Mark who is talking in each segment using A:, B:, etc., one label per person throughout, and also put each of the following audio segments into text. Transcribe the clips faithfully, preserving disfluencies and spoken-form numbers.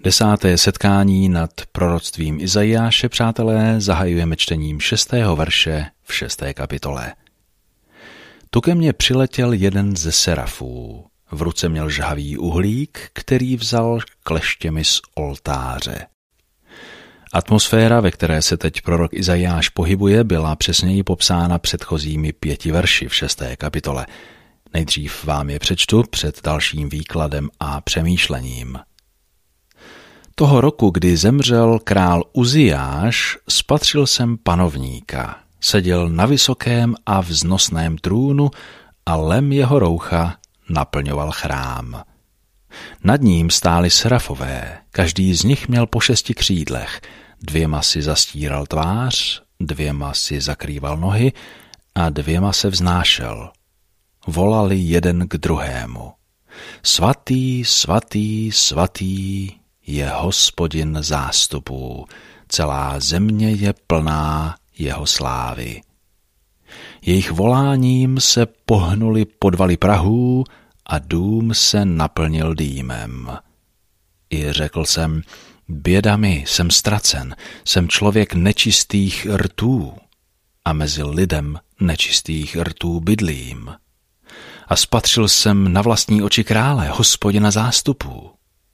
A: Desáté setkání nad proroctvím Izajáše, přátelé, zahajujeme čtením šestého verše v šesté kapitole. Tu ke mně přiletěl jeden ze serafů. V ruce měl žhavý uhlík, který vzal kleštěmi z oltáře. Atmosféra, ve které se teď prorok Izajáš pohybuje, byla přesněji popsána předchozími pěti verši v šesté kapitole. Nejdřív vám je přečtu před dalším výkladem a přemýšlením. Toho roku, kdy zemřel král Uziáš, spatřil jsem panovníka. Seděl na vysokém a vznosném trůnu a lem jeho roucha naplňoval chrám. Nad ním stáli serafové, každý z nich měl po šesti křídlech, dvěma si zastíral tvář, dvěma si zakrýval nohy a dvěma se vznášel. Volali jeden k druhému. Svatý, svatý, svatý je Hospodin zástupů, celá země je plná jeho slávy. Jejich voláním se pohnuli podvaly prahů a dům se naplnil dýmem. I řekl jsem, běda mi, jsem ztracen, jsem člověk nečistých rtů a mezi lidem nečistých rtů bydlím. A spatřil jsem na vlastní oči krále, Hospodina zástupů.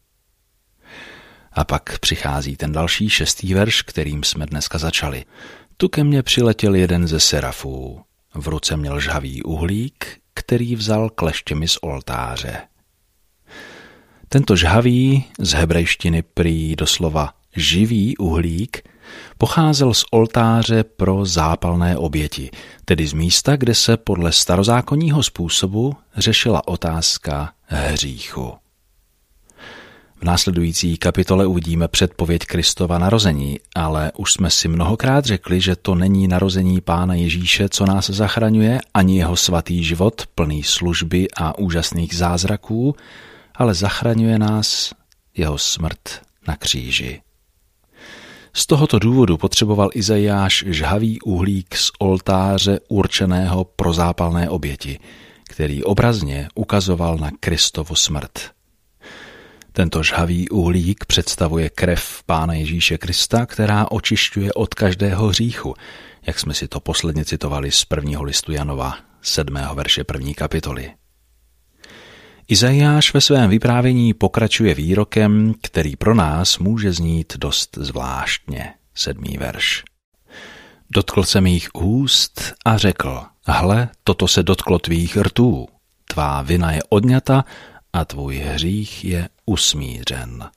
A: A pak přichází ten další šestý verš, kterým jsme dneska začali. Tu ke mně přiletěl jeden ze serafů. V ruce měl žhavý uhlík, který vzal kleštěmi z oltáře. Tento žhavý, z hebrejštiny prý doslova živý uhlík, pocházel z oltáře pro zápalné oběti, tedy z místa, kde se podle starozákonního způsobu řešila otázka hříchu. V následující kapitole uvidíme předpověď Kristova narození, ale už jsme si mnohokrát řekli, že to není narození Pána Ježíše, co nás zachraňuje, ani jeho svatý život, plný služby a úžasných zázraků, ale zachraňuje nás jeho smrt na kříži. Z tohoto důvodu potřeboval Izajáš žhavý uhlík z oltáře určeného pro zápalné oběti, který obrazně ukazoval na Kristovu smrt. Tento žhavý uhlík představuje krev Pána Ježíše Krista, která očišťuje od každého hříchu, jak jsme si to posledně citovali z prvního listu Janova, sedmého verše první kapitoly. Izajáš ve svém vyprávění pokračuje výrokem, který pro nás může znít dost zvláštně, sedmý verš. Dotkl se mých úst a řekl, hle, toto se dotklo tvých rtů, tvá vina je odňata a tvůj hřích je usmířen.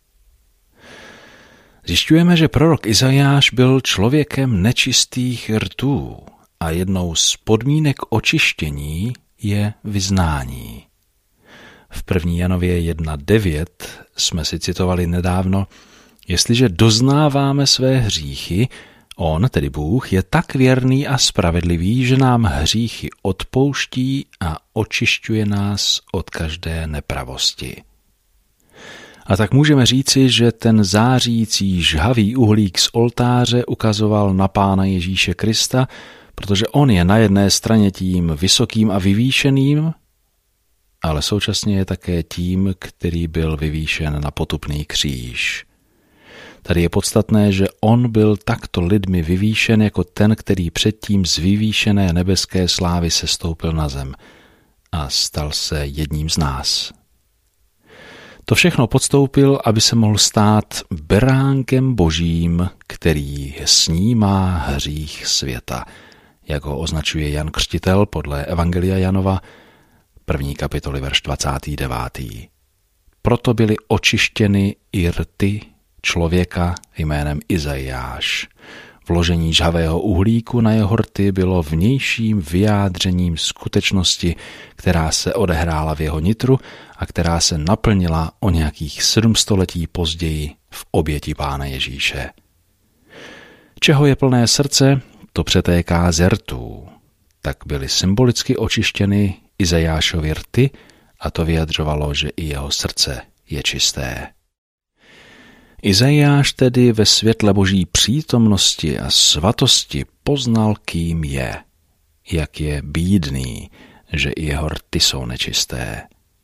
A: Zjišťujeme, že prorok Izajáš byl člověkem nečistých rtů a jednou z podmínek očištění je vyznání. V první Janově jedna devět jsme si citovali nedávno, jestliže doznáváme své hříchy, on, tedy Bůh, je tak věrný a spravedlivý, že nám hříchy odpouští a očišťuje nás od každé nepravosti. A tak můžeme říci, že ten zářící žhavý uhlík z oltáře ukazoval na Pána Ježíše Krista, protože on je na jedné straně tím vysokým a vyvýšeným, ale současně je také tím, který byl vyvýšen na potupný kříž. Tady je podstatné, že on byl takto lidmi vyvýšen jako ten, který předtím z vyvýšené nebeské slávy sestoupil na zem a stal se jedním z nás. To všechno podstoupil, aby se mohl stát beránkem božím, který snímá hřích světa, jak ho označuje Jan Křtitel podle Evangelia Janova, první kapitoly, verš dvacátý devátý. Proto byly očištěny i rty člověka jménem Izajáš. Vložení žhavého uhlíku na jeho rty bylo vnějším vyjádřením skutečnosti, která se odehrála v jeho nitru a která se naplnila o nějakých sedm století později v oběti Pána Ježíše. Čeho je plné srdce, to přetéká z rtů. Tak byly symbolicky očištěny Izajášovy rty a to vyjadřovalo, že i jeho srdce je čisté. Izajáš tedy ve světle boží přítomnosti a svatosti poznal, kým je, jak je bídný, že i jeho rty jsou nečisté.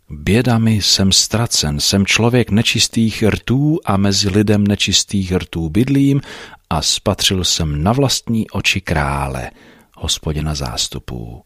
A: Běda mi, jsem ztracen, jsem člověk nečistých rtů a mezi lidem nečistých rtů bydlím a spatřil jsem na vlastní oči krále, Hospodina zástupů.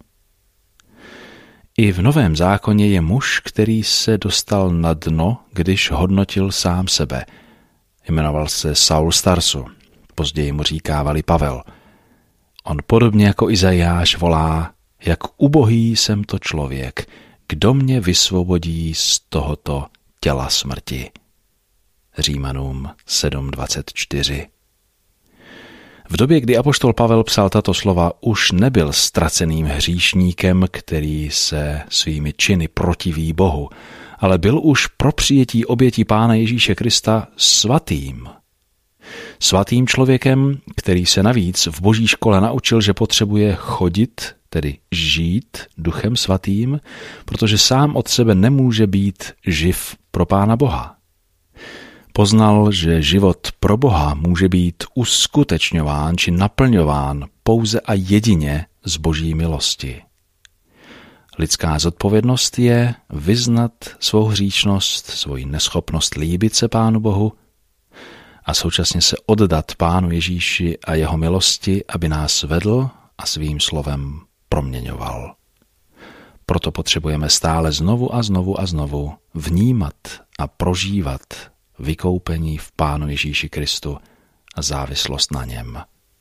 A: I v Novém zákoně je muž, který se dostal na dno, když hodnotil sám sebe. Jmenoval se Saul z Tarsu, později mu říkávali Pavel. On podobně jako Izajáš volá, jak ubohý jsem to člověk, kdo mě vysvobodí z tohoto těla smrti. Římanům sedm dvacet čtyři. V době, kdy apoštol Pavel psal tato slova, už nebyl ztraceným hříšníkem, který se svými činy protiví Bohu, ale byl už pro přijetí oběti Pána Ježíše Krista svatým. Svatým člověkem, který se navíc v Boží škole naučil, že potřebuje chodit, tedy žít Duchem Svatým, protože sám od sebe nemůže být živ pro Pána Boha. Poznal, že život pro Boha může být uskutečňován či naplňován pouze a jedině z Boží milosti. Lidská zodpovědnost je vyznat svou hříšnost, svoji neschopnost líbit se Pánu Bohu a současně se oddat Pánu Ježíši a jeho milosti, aby nás vedl a svým slovem proměňoval. Proto potřebujeme stále znovu a znovu a znovu vnímat a prožívat vykoupení v Pánu Ježíši Kristu a závislost na něm.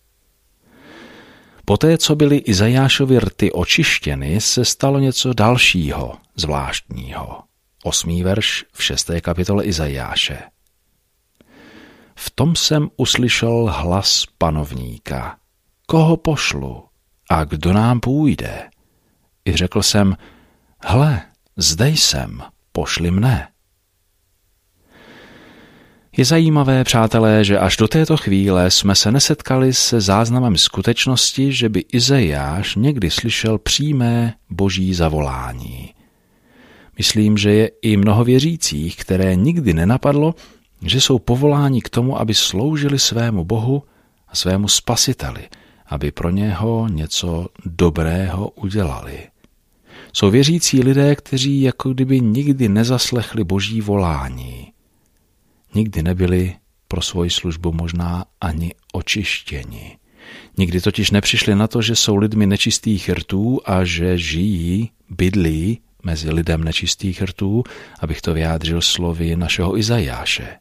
A: Poté, co byly Izajášovy rty očištěny, se stalo něco dalšího, zvláštního. Osmý verš v šesté kapitole Izajáše. V tom jsem uslyšel hlas panovníka. Koho pošlu a kdo nám půjde? I řekl jsem, hle, zde jsem, pošli mne. Je zajímavé, přátelé, že až do této chvíle jsme se nesetkali se záznamem skutečnosti, že by Izajáš někdy slyšel přímé boží zavolání. Myslím, že je i mnoho věřících, které nikdy nenapadlo, že jsou povoláni k tomu, aby sloužili svému Bohu a svému Spasiteli, aby pro něho něco dobrého udělali. Jsou věřící lidé, kteří jako kdyby nikdy nezaslechli boží volání. Nikdy nebyli pro svoji službu možná ani očištěni. Nikdy totiž nepřišli na to, že jsou lidmi nečistých rtů a že žijí, bydlí mezi lidem nečistých rtů, abych to vyjádřil slovy našeho Izajáše.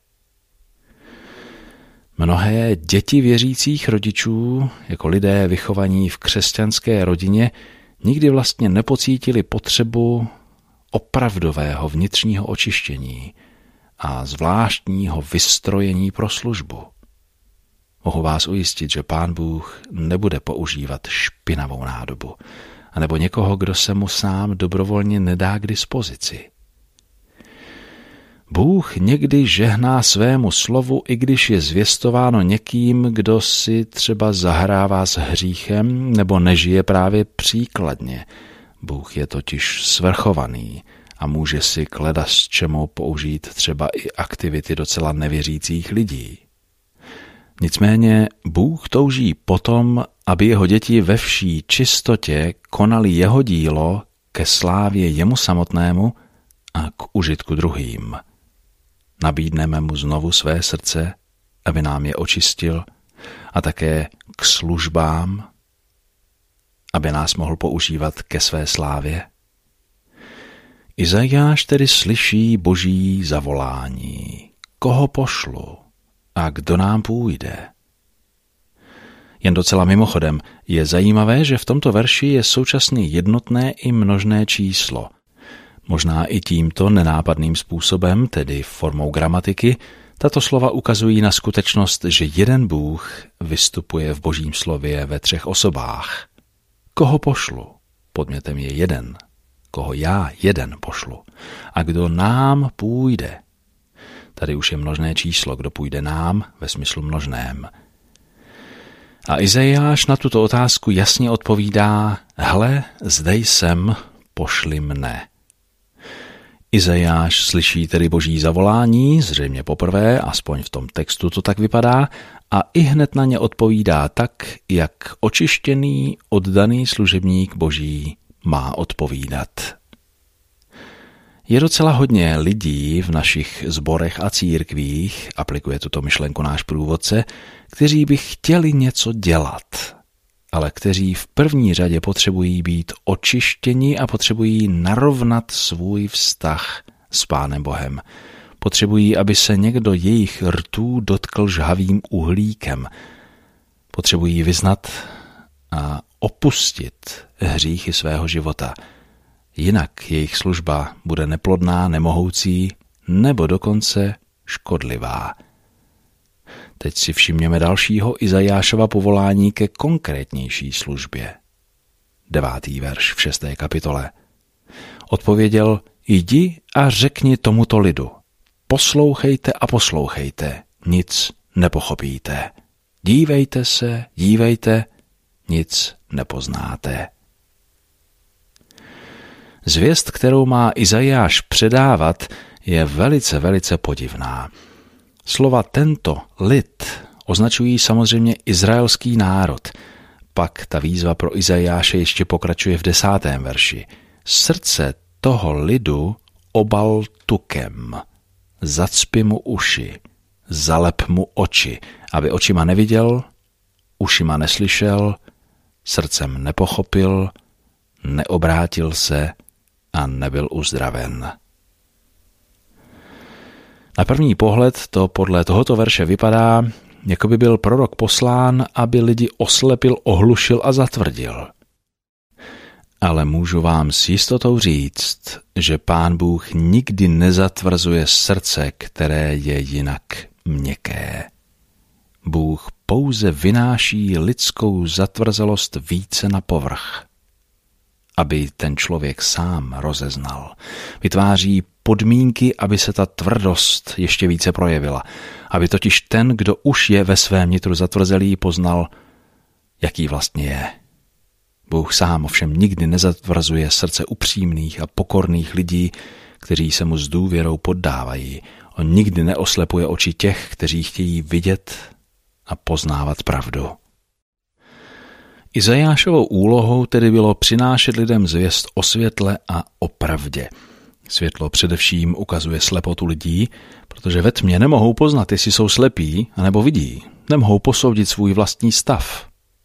A: Mnohé děti věřících rodičů, jako lidé vychovaní v křesťanské rodině, nikdy vlastně nepocítili potřebu opravdového vnitřního očištění a zvláštního vystrojení pro službu. Mohu vás ujistit, že Pán Bůh nebude používat špinavou nádobu, anebo někoho, kdo se mu sám dobrovolně nedá k dispozici. Bůh někdy žehná svému slovu, i když je zvěstováno někým, kdo si třeba zahrává s hříchem nebo nežije právě příkladně. Bůh je totiž svrchovaný a může si kledas čemu použít třeba i aktivity docela nevěřících lidí. Nicméně Bůh touží potom, aby jeho děti ve vší čistotě konali jeho dílo ke slávě jemu samotnému a k užitku druhým. Nabídneme mu znovu své srdce, aby nám je očistil, a také k službám, aby nás mohl používat ke své slávě. Izajáš tedy slyší boží zavolání. Koho pošlu a kdo nám půjde? Jen docela mimochodem je zajímavé, že v tomto verši je současně jednotné i množné číslo. Možná i tímto nenápadným způsobem, tedy formou gramatiky, tato slova ukazují na skutečnost, že jeden Bůh vystupuje v božím slově ve třech osobách. Koho pošlu? Podmětem je jeden. Koho já jeden pošlu? A kdo nám půjde? Tady už je množné číslo, kdo půjde nám ve smyslu množném. A Izajáš na tuto otázku jasně odpovídá, hle, zde jsem, pošli mne. Izajáš slyší tedy boží zavolání, zřejmě poprvé, aspoň v tom textu to tak vypadá, a i hned na ně odpovídá tak, jak očištěný, oddaný služebník boží má odpovídat. Je docela hodně lidí v našich sborech a církvích, aplikuje tuto myšlenku náš průvodce, kteří by chtěli něco dělat, ale kteří v první řadě potřebují být očištěni a potřebují narovnat svůj vztah s Pánem Bohem. Potřebují, aby se někdo jejich rtů dotkl žhavým uhlíkem. Potřebují vyznat a opustit hříchy svého života. Jinak jejich služba bude neplodná, nemohoucí nebo dokonce škodlivá. Teď si všimněme dalšího Izajášova povolání ke konkrétnější službě. Devátý verš v šesté kapitole. Odpověděl: Jdi a řekni tomuto lidu. Poslouchejte a poslouchejte, nic nepochopíte. Dívejte se, dívejte, nic nepoznáte. Zvěst, kterou má Izajáš předávat, je velice, velice podivná. Slova tento lid označují samozřejmě izraelský národ. Pak ta výzva pro Izajáše ještě pokračuje v desátém verši. Srdce toho lidu obal tukem. Zacpi mu uši, zalep mu oči, aby očima neviděl, ušima neslyšel, srdcem nepochopil, neobrátil se a nebyl uzdraven. Na první pohled to podle tohoto verše vypadá, jako by byl prorok poslán, aby lidi oslepil, ohlušil a zatvrdil. Ale můžu vám s jistotou říct, že Pán Bůh nikdy nezatvrzuje srdce, které je jinak měkké. Bůh pouze vynáší lidskou zatvrzelost více na povrch, aby ten člověk sám rozeznal. Vytváří podmínky, aby se ta tvrdost ještě více projevila. Aby totiž ten, kdo už je ve svém nitru zatvrzelý, poznal, jaký vlastně je. Bůh sám ovšem nikdy nezatvrzuje srdce upřímných a pokorných lidí, kteří se mu s důvěrou poddávají. On nikdy neoslepuje oči těch, kteří chtějí vidět a poznávat pravdu. Izajášovou úlohou tedy bylo přinášet lidem zvěst o světle a o pravdě. Světlo především ukazuje slepotu lidí, protože ve tmě nemohou poznat, jestli jsou slepí anebo vidí. Nemohou posoudit svůj vlastní stav.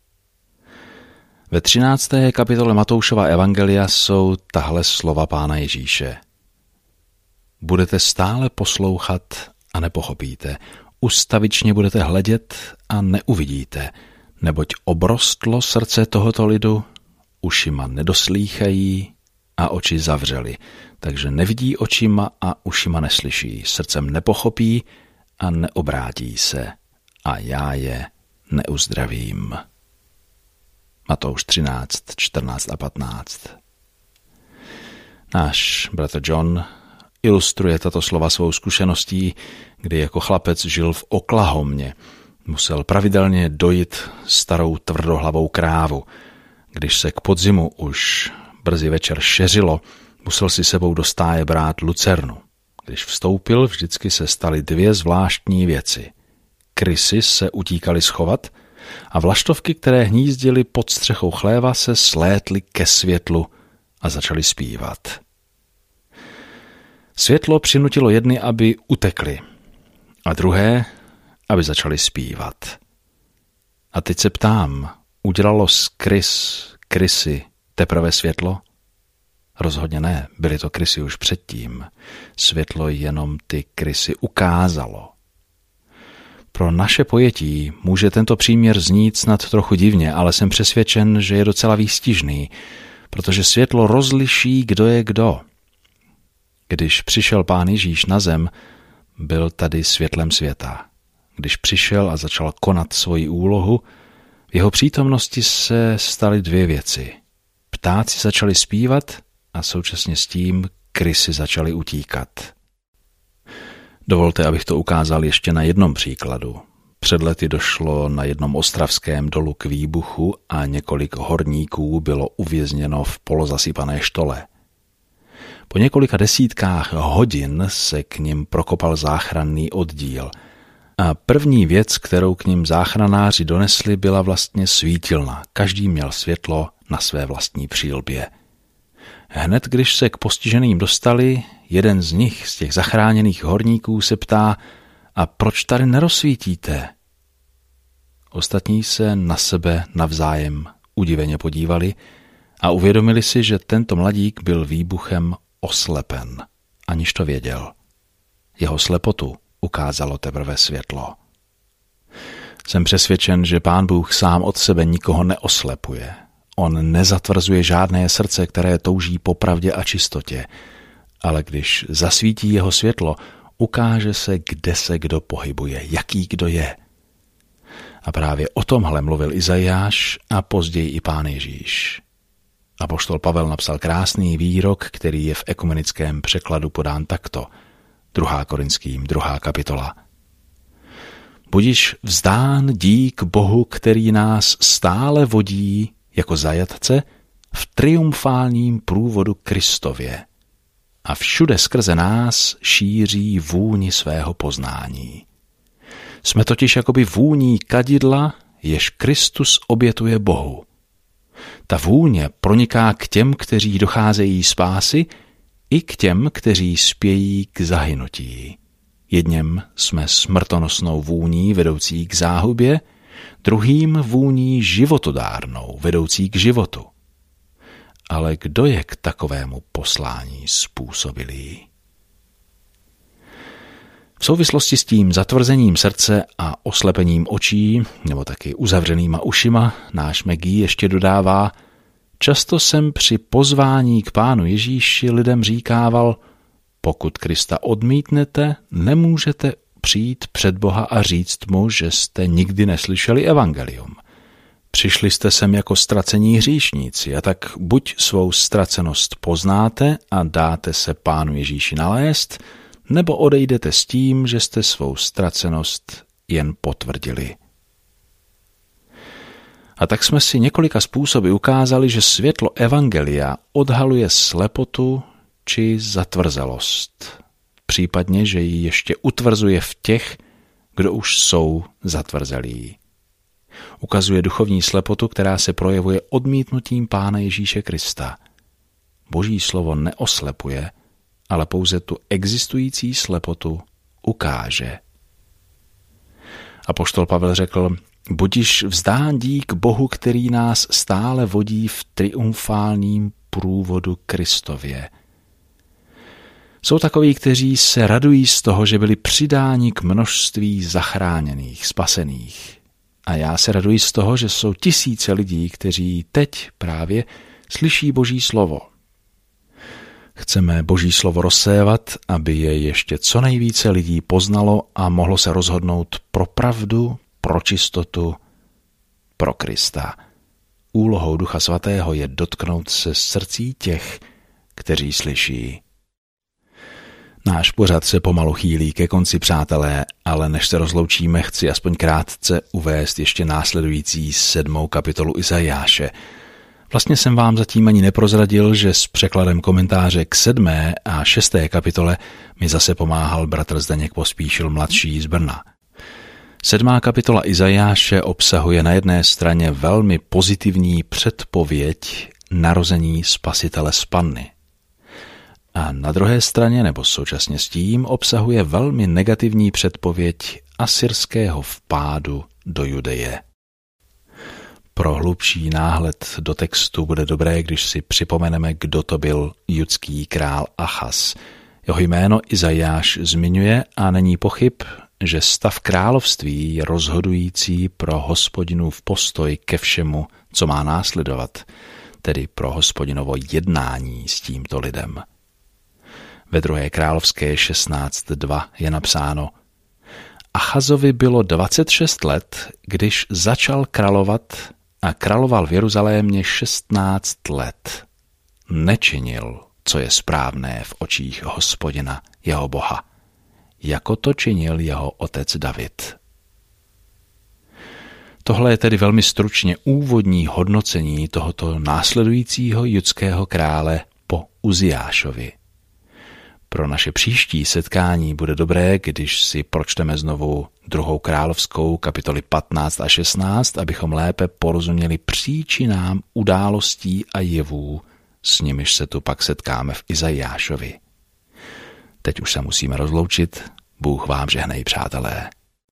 A: Ve třinácté kapitole Matoušova evangelia jsou tahle slova Pána Ježíše. Budete stále poslouchat a nepochopíte. Ustavičně budete hledět a neuvidíte, neboť obrostlo srdce tohoto lidu, ušima nedoslýchají a oči zavřeli, takže nevidí očima a ušima neslyší, srdcem nepochopí a neobrátí se a já je neuzdravím. Matouš třináct, čtrnáct a patnáct. Náš bratr John ilustruje tato slova svou zkušeností, kdy jako chlapec žil v Oklahomě. Musel pravidelně dojit starou tvrdohlavou krávu. Když se k podzimu už brzy večer šeřilo, musel si sebou do stáje brát lucernu. Když vstoupil, vždycky se staly dvě zvláštní věci. Krysy se utíkaly schovat a vlaštovky, které hnízdily pod střechou chléva, se slétly ke světlu a začaly zpívat. Světlo přinutilo jedny, aby utekli, a druhé, aby začali zpívat. A teď se ptám, udělalo z krys, krysy teprve světlo? Rozhodně ne, byly to krysy už předtím. Světlo jenom ty krysy ukázalo. Pro naše pojetí může tento příměr znít snad trochu divně, ale jsem přesvědčen, že je docela výstižný, protože světlo rozliší, kdo je kdo. Když přišel Pán Ježíš na zem, byl tady světlem světa. Když přišel a začal konat svoji úlohu, v jeho přítomnosti se staly dvě věci. Ptáci začali zpívat a současně s tím krysy začaly utíkat. Dovolte, abych to ukázal ještě na jednom příkladu. Před lety došlo na jednom ostravském dolu k výbuchu a několik horníků bylo uvězněno v polozasypané štole. Po několika desítkách hodin se k nim prokopal záchranný oddíl a první věc, kterou k nim záchranáři donesli, byla vlastně svítilna. Každý měl světlo na své vlastní přílbě. Hned když se k postiženým dostali, jeden z nich, z těch zachráněných horníků, se ptá: a proč tady nerozsvítíte? Ostatní se na sebe navzájem udiveně podívali a uvědomili si, že tento mladík byl výbuchem oslepen, aniž to věděl. Jeho slepotu ukázalo teprve světlo. Jsem přesvědčen, že Pán Bůh sám od sebe nikoho neoslepuje. On nezatvrzuje žádné srdce, které touží po pravdě a čistotě, ale když zasvítí jeho světlo, ukáže se, kde se kdo pohybuje, jaký kdo je. A právě o tomhle mluvil Izajáš a později i Pán Ježíš. Apoštol Pavel napsal krásný výrok, který je v ekumenickém překladu podán takto. druhá Korinským, druhá kapitola. Budiš vzdán dík Bohu, který nás stále vodí jako zajatce v triumfálním průvodu Kristově a všude skrze nás šíří vůni svého poznání. Jsme totiž jakoby vůní kadidla, jež Kristus obětuje Bohu. Ta vůně proniká k těm, kteří docházejí spásy, i k těm, kteří spějí k zahynutí. Jedněm jsme smrtonosnou vůní vedoucí k záhubě, druhým vůní životodárnou vedoucí k životu. Ale kdo je k takovému poslání způsobilý? V souvislosti s tím zatvrzením srdce a oslepením očí, nebo taky uzavřenýma ušima, náš Maggie ještě dodává: často jsem při pozvání k Pánu Ježíši lidem říkával: pokud Krista odmítnete, nemůžete přijít před Boha a říct mu, že jste nikdy neslyšeli evangelium. Přišli jste sem jako ztracení hříšníci, a tak buď svou ztracenost poznáte a dáte se Pánu Ježíši nalézt, nebo odejdete s tím, že jste svou ztracenost jen potvrdili. A tak jsme si několika způsoby ukázali, že světlo evangelia odhaluje slepotu či zatvrzelost, případně, že ji ještě utvrzuje v těch, kdo už jsou zatvrzelí. Ukazuje duchovní slepotu, která se projevuje odmítnutím Pána Ježíše Krista. Boží slovo neoslepuje, ale pouze tu existující slepotu ukáže. Apoštol Pavel řekl: budiš vzdán dík Bohu, který nás stále vodí v triumfálním průvodu Kristově. Jsou takoví, kteří se radují z toho, že byli přidáni k množství zachráněných, spasených. A já se raduji z toho, že jsou tisíce lidí, kteří teď právě slyší Boží slovo. Chceme Boží slovo rozsévat, aby je ještě co nejvíce lidí poznalo a mohlo se rozhodnout pro pravdu, pro čistotu, pro Krista. Úlohou Ducha Svatého je dotknout se srdcí těch, kteří slyší. Náš pořad se pomalu chýlí ke konci, přátelé, ale než se rozloučíme, chci aspoň krátce uvést ještě následující sedmou kapitolu Izajáše. Vlastně jsem vám zatím ani neprozradil, že s překladem komentáře k sedmé a šesté kapitole mi zase pomáhal bratr Zdeněk Pospíšil mladší z Brna. Sedmá kapitola Izajáše obsahuje na jedné straně velmi pozitivní předpověď narození Spasitele z Panny. A na druhé straně, nebo současně s tím, obsahuje velmi negativní předpověď asyrského vpádu do Judeje. Pro hlubší náhled do textu bude dobré, když si připomeneme, kdo to byl judský král Achaz. Jeho jméno Izajáš zmiňuje a není pochyb, že stav království je rozhodující pro Hospodinův postoj ke všemu, co má následovat, tedy pro Hospodinovo jednání s tímto lidem. Ve druhé královské šestnáct dva je napsáno: Achazovi bylo dvacet šest let, když začal královat a královal v Jeruzalémě šestnáct let. Nečinil, co je správné v očích Hospodina, jeho Boha, jako to činil jeho otec David. Tohle je tedy velmi stručně úvodní hodnocení tohoto následujícího judského krále po Uziášovi. Pro naše příští setkání bude dobré, když si pročteme znovu druhou královskou kapitoly patnáct a šestnáct, abychom lépe porozuměli příčinám událostí a jevů s nimiž se tu pak setkáme v Izajášovi. Teď už se musíme rozloučit. Bůh vám žehnej, přátelé.